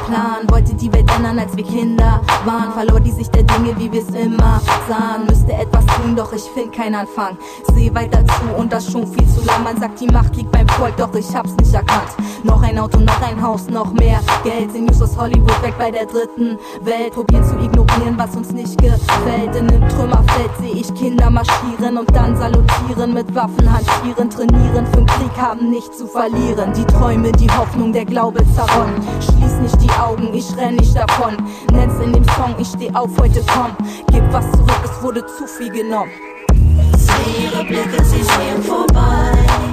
Plan, wollte die Welt ändern, als wir Kinder waren. Verlor die Sicht der Dinge, wie wir's immer sahen. Müsste etwas tun, doch ich find keinen Anfang. Seh weiter zu und das schon viel zu lang. Man sagt, die Macht liegt beim Volk, doch ich hab's nicht erkannt. Noch ein Auto, noch ein Haus, noch mehr Geld. Sehen News aus Hollywood, weg bei der dritten Welt. Probieren zu ignorieren, was uns nicht gefällt. In einem Trümmerfeld seh ich Kinder marschieren und dann salutieren, mit Waffen hantieren, trainieren, für'n Krieg haben nichts zu verlieren. Die Träume, die Hoffnung, der Glaube zerronnen. Schließ nicht die Augen, ich renn nicht davon. Nenn's in dem Song, ich steh auf, heute komm. Gib was zurück, es wurde zu viel genommen. Seh ihre Blicke, sie sehen vorbei.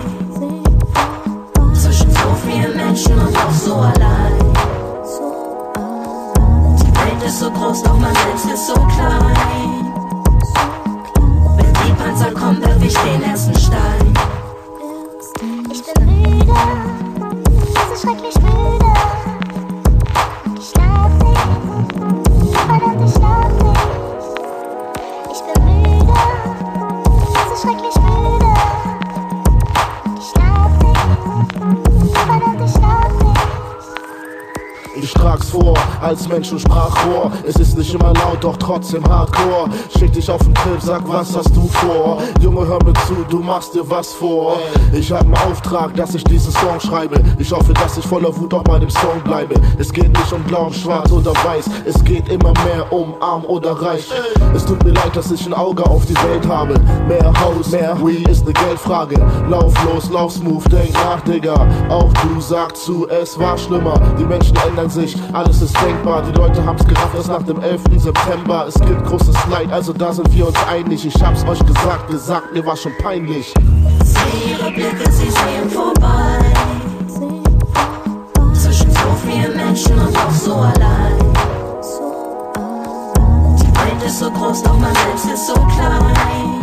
Zwischen so vielen Menschen und auch so allein. Die Welt ist so groß, doch man selbst ist so klein. Wenn die Panzer kommen, werf ich den ersten Stein. Ich bin müde, so schrecklich müde. Ich schlaf nicht, verdammt, ich schlaf nicht. Ich bin müde, so schrecklich müde. Ich schlaf nicht, verdammt, ich schlaf nicht. Ich trag's vor, als Mensch und Sprachrohr. Es ist nicht immer laut, doch trotzdem Hardcore. Schick dich auf den Trip, sag, was hast du vor? Junge, hör mir zu, du machst dir was vor. Ich hab einen Auftrag, dass ich diesen Song schreibe. Ich hoffe, dass ich voller Wut auch bei dem Song bleibe. Es geht nicht um blau, schwarz oder weiß. Es geht immer mehr um arm oder reich. Es tut mir leid, dass ich ein Auge auf die Welt habe. Mehr Haus, mehr Weed ist ne Geldfrage. Lauf los, lauf smooth, denk nach, Digga. Auch du sag zu, es war schlimmer. Die Menschen ändern sich, alles ist denkbar. Die Leute haben's gerafft erst nach dem 11. September. Es gibt großes Leid, also da sind wir uns einig. Ich hab's euch gesagt, mir war schon peinlich. Seh ihre Blicke, sie sehen vorbei. Zwischen so vielen Menschen und auch so allein. Die Welt ist so groß, doch man selbst ist so klein.